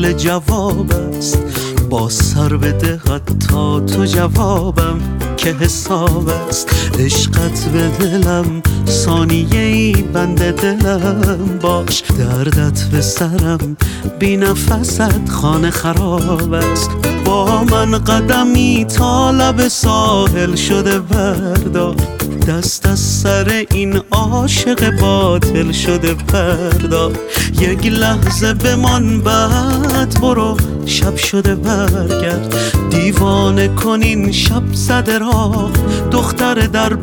محل جواب است. با سر بده حتی تو جوابم که حساب است. عشقت به دلم ثانیه‌ای بنده دلم باش. دردت به سرم بی نفست خانه خراب است. با من قدمی تا لب ساحل شده بردار. دست از سر این عاشق باطل شده بردار. یک لحظه بمان بعد برو شب شده برگرد. دیوانه کنین شب زده راه دختر در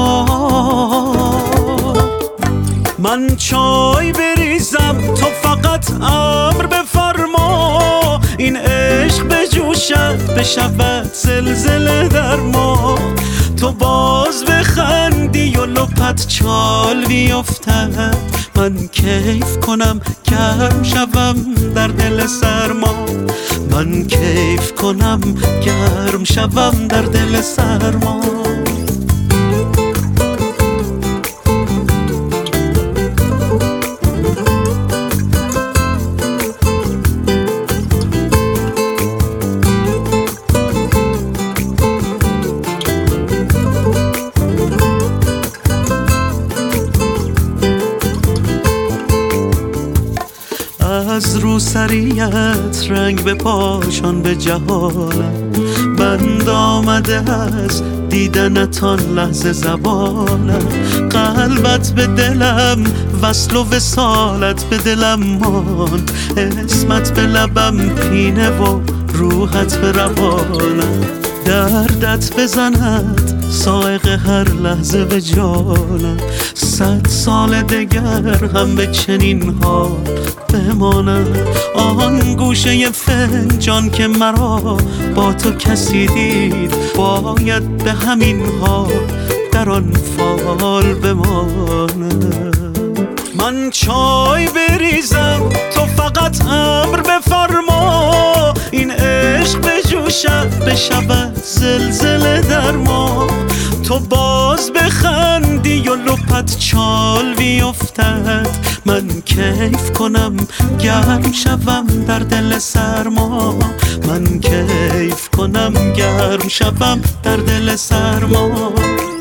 بار. من چای بریزم تو فقط امر بفرما. این عشق بجوشد بشود زلزله در ما. تو باز بخندی و لپت چال بیفتد. من کیف کنم گرم شوم در دل سرما. من کیف کنم گرم شوم در دل سرما. از روسریت رنگ به پاشان به جهالم. بند آمده از دیدنتان لحظه زبانم. قلبت به دلم وصل و وصالت به دلم ماند. اسمت به لبم پینه و روحت به روانم. دردت بزند سائق هر لحظه به جانم. 100 سال دگر هم به چنین حال بمانم. آن گوشه فنجان که مرا با تو کسی دید باید به همین حال در آن فال بمانم. من چای بریزم تو فقط امر بفرما. این عشق بجوشد بشود زلزله در ما. تو باز بخندی و لپت چال بیفتد. من کیف کنم گرم شوم در دل سرما. من کیف کنم گرم شوم در دل سرما.